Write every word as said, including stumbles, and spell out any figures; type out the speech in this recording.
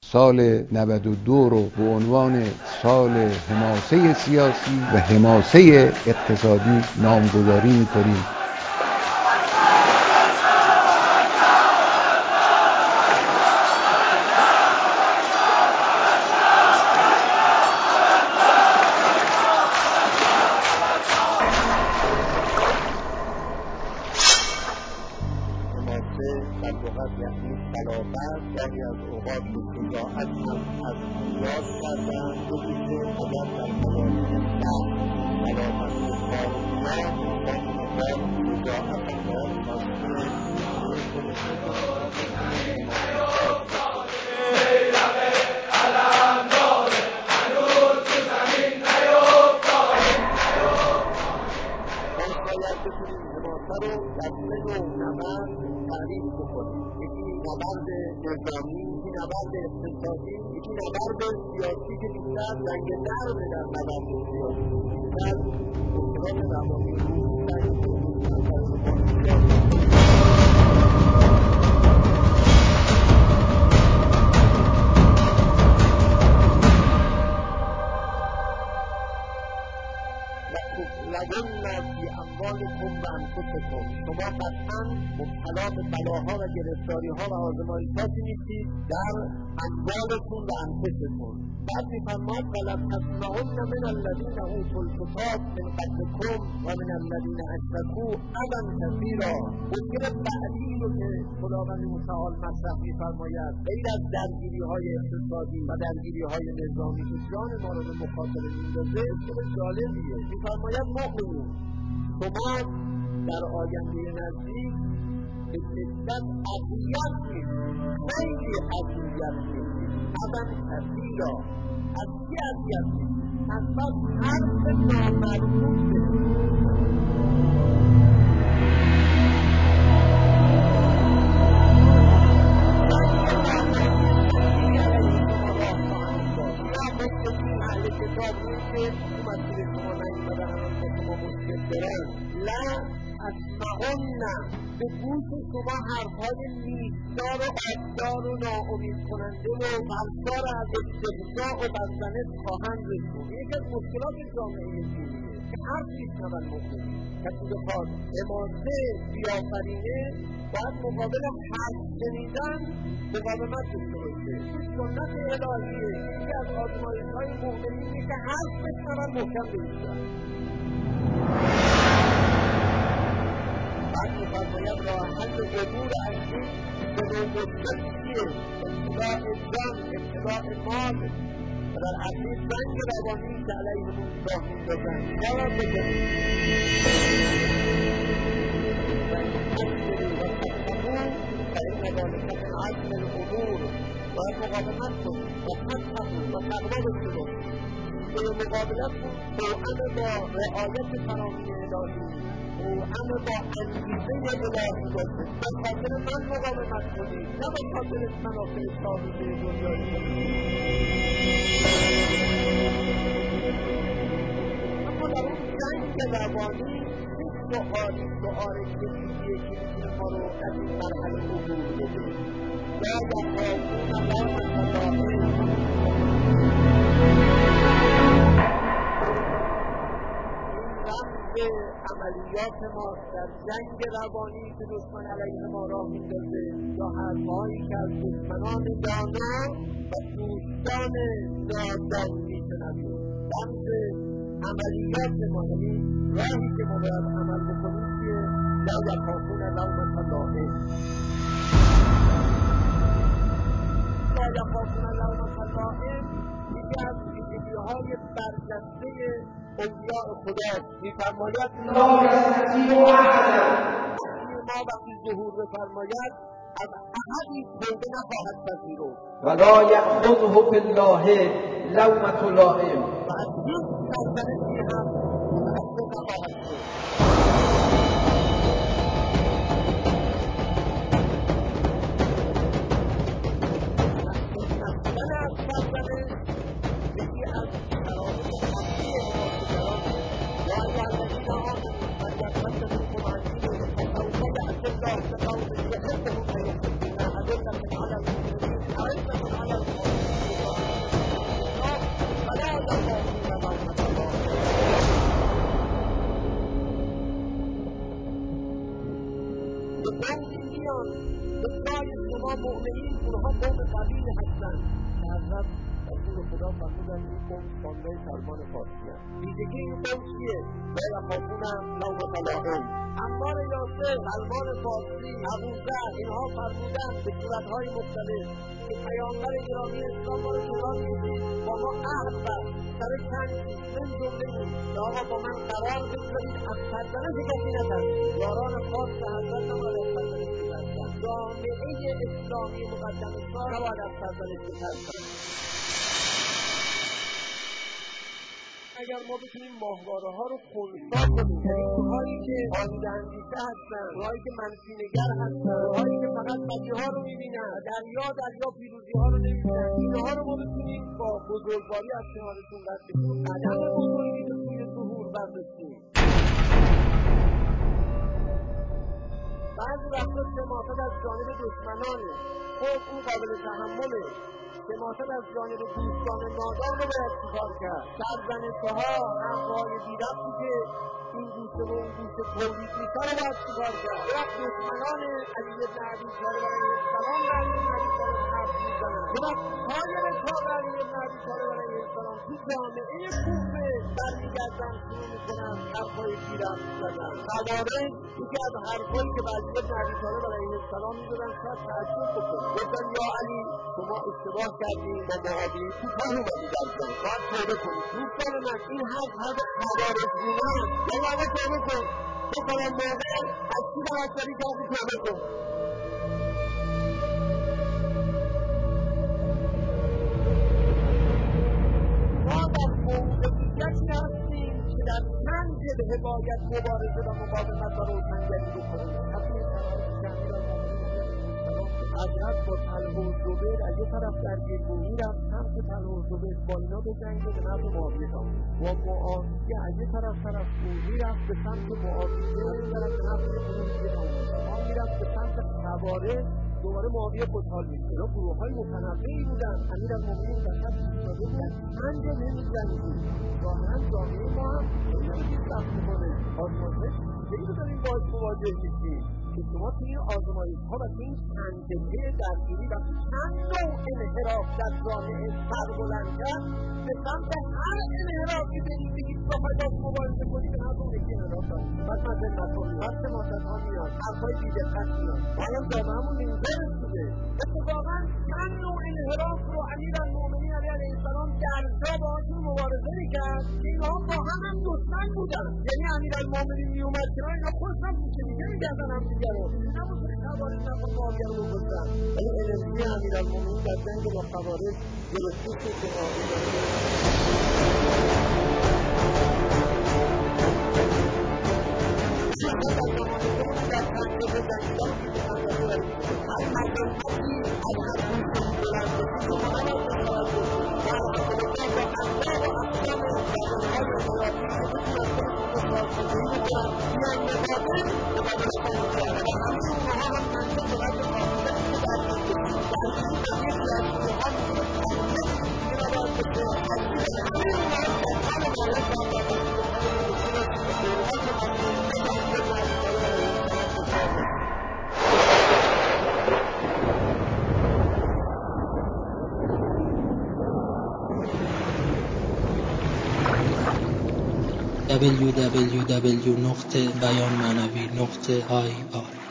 سال نود و دو رو به عنوان سال حماسه سیاسی و حماسه اقتصادی نامگذاری می‌کنیم. در لغت یعنی صلابت، گاهی از اوقات به شجاعت هم از یاد کردن، به ویژه اگر در مواقع سخت صلابت به کار بیاد، با مقدار شجاعت هم باید خواسته باید بتونیم حماسه رو در سه نوع نبرد تعریف بکنیم. یکی نبرد نظامی، یکی نبرد اقتصادی، یکی نبرد سیاسی که بیشتر جنگ درد در نبرد سیاسی بیشتر مشکلات روانی روز در لگن فی اموالکم و انفسکم، شما قطعا مبتلا به بلاها و گرفتاریها و آزمایشاتی نیستید در اموالکم و انفسکم. بعد می‌فرماید ولا تسمعن من الذین اوتوا الکتاب من قبلکم و من الذین اشرکوا اذی کثیرا. مشکل بعدی رو که خداوند متعال مطرح می‌فرماید غیر از درگیری‌های اقتصادی و درگیری‌های نظامی که جان ما رو به مخاطره می‌اندازه، مشکل جالبیه. می‌فرماید مؤمنون شما در آینده نزدیک به شدت اذیت می‌شید، خیلی اذیت می‌شید. اذی کثیرا. از چی اذیت می‌شید؟ از بس حرف نامربوط بشید. به گوش شما حرفهای نیستار و آبدار و ناامید کننده و برسار از استهزاء و بزدنه خواهند رسید. یکی از مشکلات جامعه دینیه که حرف میشنون مؤمنین. کسی بخواد حماسه بیافرینه باید مقابل حرف شنیدن مقاومت داشته باشه. سنت الهیه یکی از آزمایش‌های مؤمنینه که حرف بشنون محکم بایستند. بعد می‌فرماید راه حل عبور از این به نوبت چیه؟ ابتلاع جان، ابتلاع مال و در اصلی جنگ روانی که علیهمون راه می‌اندازند باید بکنید و این تصبروا و تتقوا فإن ذلک من عزم الامور. باید مقاومت کنید و تتقوا و تقوا داشته باشید که به مقابلتون توأم با رعایت فرامین الهی، توأم با انگیزه الهی باشید. به خاطر من مقاومت کنید، نه به خاطر منافع سابقه دنیایی کنید. اما در اون جنگ روانی یک سؤالی سؤال کلیدیه که میتونه ما رو در این مرحله عبور بده. لا یخافون لومة لائم. عملیات ما در جنگ روانی که دشمن علیه ما راه می‌اندازه یا حرف‌هایی که از دشمنان دانا و دوستان نادان می‌شنویم، رمز عملیات ما، یعنی راهی که ما باید عمل بکنیم چیه؟ لا یخافون لومة لائم. لا یخافون لومة لائم یکی از ویژگی‌های برجسته اولیاء خدا می‌فرماید لا یستطیع احد. ما وقتی ظهور بفرماید از احدی توبه نخواهد پذیرفت. و لا یأخذه فی الله لومة لائم. و از هیچ سرزنشی هم تأثیر نخواهد شد. مؤمنین اونها قوم قوی هستند که حضرت رسول خدا فرمودن این قوم خانده سلمان فارسی هست. ویژگی این قوم چیه؟ لا یخافون لومة لائم. عمار یاسر، سلمان فارسی، ابوذر، اینها فرمودن به صورتهای مختلف که پیامبر گرامی اسلام ما رو کنار می‌گذارید، با ما عهد بست، سر چند من جمله بود که آقا با من قرار بگذارید از سرزنش کسی نترسید. یاران خاص حضرت نباید از سرزنش بترسند. جامعه اسلامی مقدم اسلام نباید از سرزنش بترسند. اگر ما بتونیم ماهواره ها رو خنثی کنیم، یعنی اونهایی که آلوده اندیشه هستن، اونهایی که منفی نگر هستن، اونهایی که فقط بدی ها رو میبینن، دریا دریا پیروزی ها رو نمیبینن، اینها رو ما بتونیم با بزرگواری از کنارشون رد بکنیم، عدم بزرگی به سوی ظهور برداشتیم. بعضی وقتا شماتت از جانب دشمنانه، خب اون قابل تحمله. شماتت از جانب دوستان نادان رو باید چیکار کرد؟ سرزنش‌ها، حرف‌های بی‌ربطی که این گوشه و اون گوشه تولید میشه رو باید چیکار کرد؟ وقت دشمنان علی بن ابی طالب علیه السلام به علی بن ابی طالب حرف میزنن، وقت سایر تابع علی بن ابی طالب علیه السلام تو جامعه کوفه برمیگردن شروع میکنن حرفهای بی‌ربط زدن. خوارج یکی از حرفایی که به علی بن ابی طالب علیه السلام میزدن شاید تعجب بکنه، گفتن یا علی شما اشتباه کردیم با معاویه کوتاه اومدی در جان، باید توبه کنید. دوستان من این حرف حرف خوارجگونه است. یا بابا توبه کن، تو فلان موقع از چی براساری کردی توبه کن. ما در موقعیتی هستیم که در چند جبهه باید مبارزه و مقاومت و روشنگری بکنیم. همین شرایطی که حضرت با طلحه و زبیر از یه طرف درگیر بود، میرفت سمت طلحه و زبیر با اینا بجنگه به نفع معاویه تام. با معاویه از یه طرف طرف بود، میرفت به سمت معاویه و این طرف به نفع معاویه تام. ما میرفت به سمت خوارج، دوباره معاویه خوشحال میشه. اینا گروه‌های متنوعی بودن. امیرالمومنین در خط ایستاده بود، پنج جبهه می‌جنگید. ظاهراً جامعه ما هم خیلی سخت می‌کنه. آزمایش‌های چیزی رو داریم باهاش مواجه میشیم که شما توی این آزمایش‌ها و توی این چند جبهه درگیری و چند نوع انحراف در جامعه سر بلند کرد، به سمت هر انحرافی برید بگید بخواید باش مبارزه کنید به هر اون یکی انحراف دارید. پس مذهب نکنید، پس شماتت‌ها میاد، حرفهای بی‌دقت میاد. حالا جامعه‌مون اینجا رسیده. اتفاقاً چند نوع انحراف رو امیرالمومنین علیه السلام در جا باهاشون مبارزه می‌کرد که اینها با هم هم دشمن بودن. یعنی امیرالمومنین میومد کنار اینا خودشون که دیگه می‌گردن هم دیگه رو. نبود که خوارج نبود معاویه رو بکشتن. ولی انرژی امیرالمومنین در جنگ با خوارج گرفته شد که معاویه دبلیو دبلیو دبلیو دات بیان معنوی دات آی آر